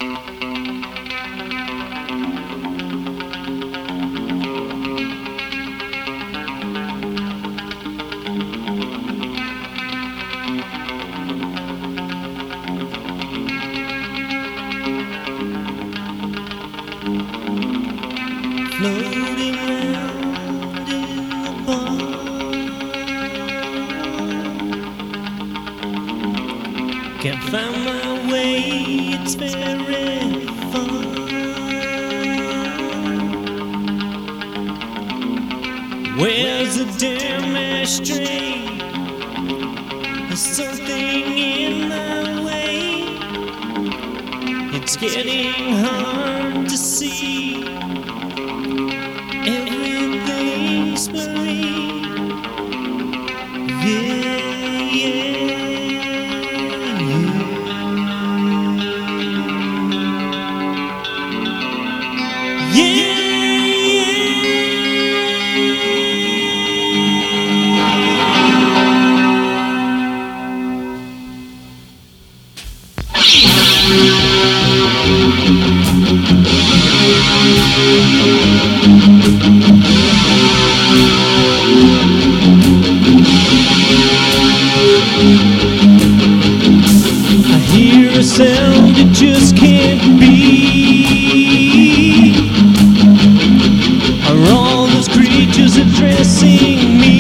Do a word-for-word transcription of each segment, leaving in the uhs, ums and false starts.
Floating round in the bar, can't find my way, it's very far. Where's the damn ashtray? There's something in my way. It's getting hard to see. Everything's blurry. Yeah, yeah, yeah. Yeah. I hear a sound it just can't be. Are all those creatures addressing me?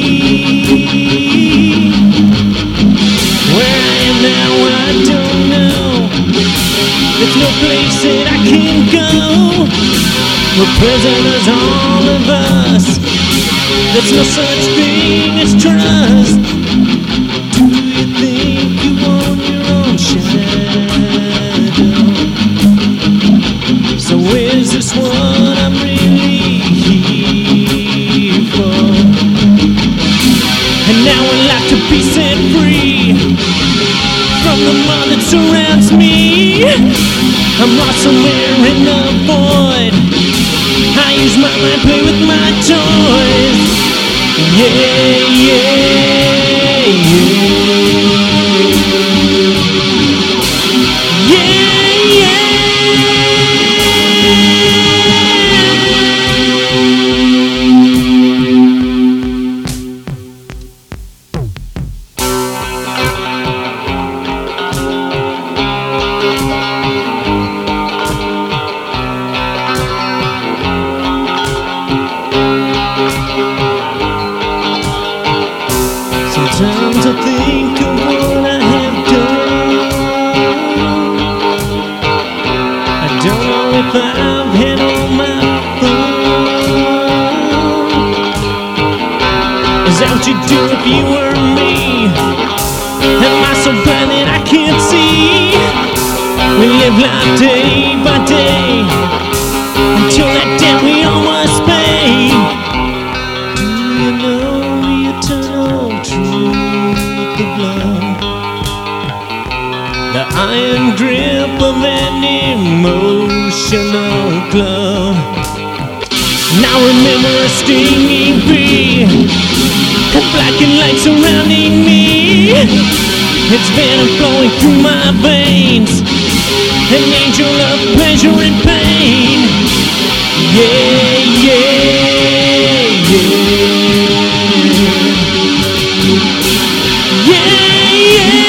Where I am now, I don't know. There's no place that I can go. We're prisoners, all of us. There's no such thing as trust. Do you think you own your own shadow? So is this what I'm really here for? And now I'd like to be set free from the mud that surrounds me. I'm lost somewhere in the void. I use my mind, play with my toys. Yeah, yeah, yeah. Yeah, yeah. Sometimes I think of what I have done. I don't know if I've had all my fun. Is that what you'd do if you were me? Am I so blind that I can't see? We live life day by day until that debt we all must pay. Do you know the eternal truth of love? The iron grip of an emotional glove. Now remember a stinging bee and blackened light surrounding me. It's venom flowing through my veins, an angel of pleasure and pain. Yeah, yeah, yeah. Yeah, yeah.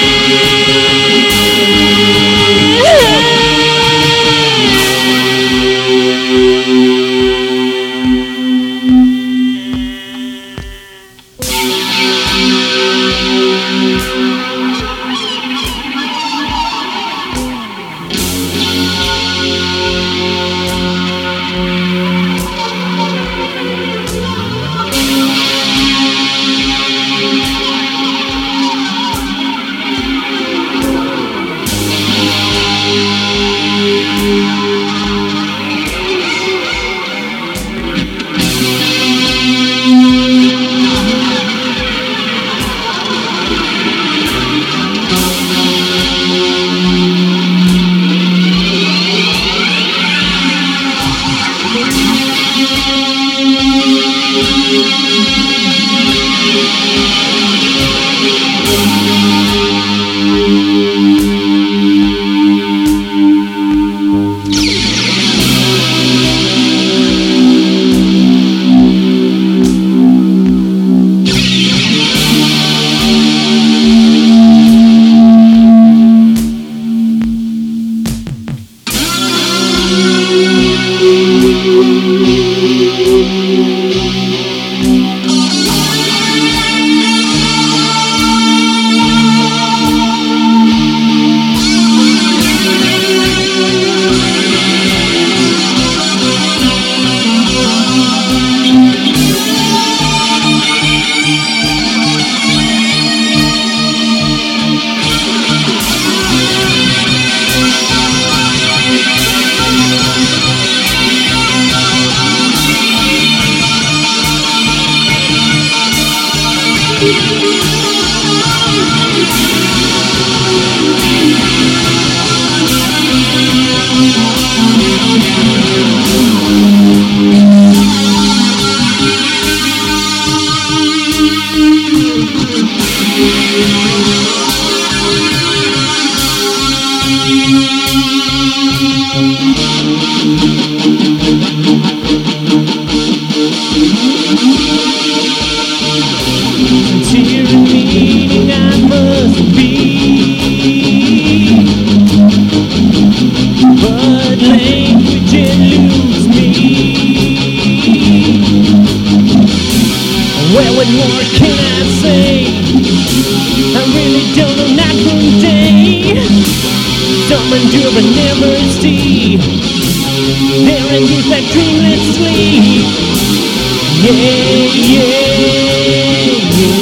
some endure but never see. There endures that dreamless sleep. Yeah, yeah,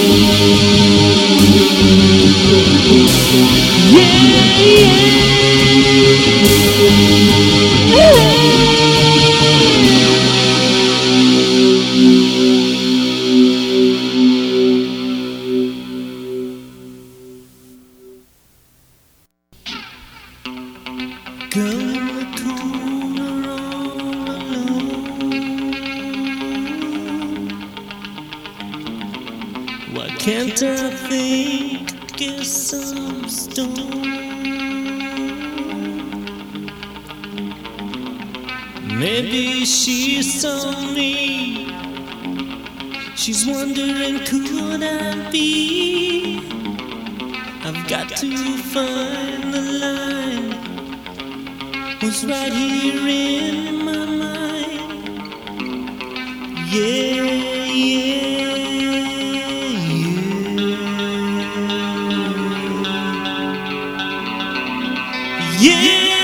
yeah. Yeah, yeah. Girl in the corner all alone. Why can't I think of some stone? Maybe she saw me. She's wondering, could I be? I've got to find the line. What's right here in my mind? Yeah, yeah, yeah. Yeah.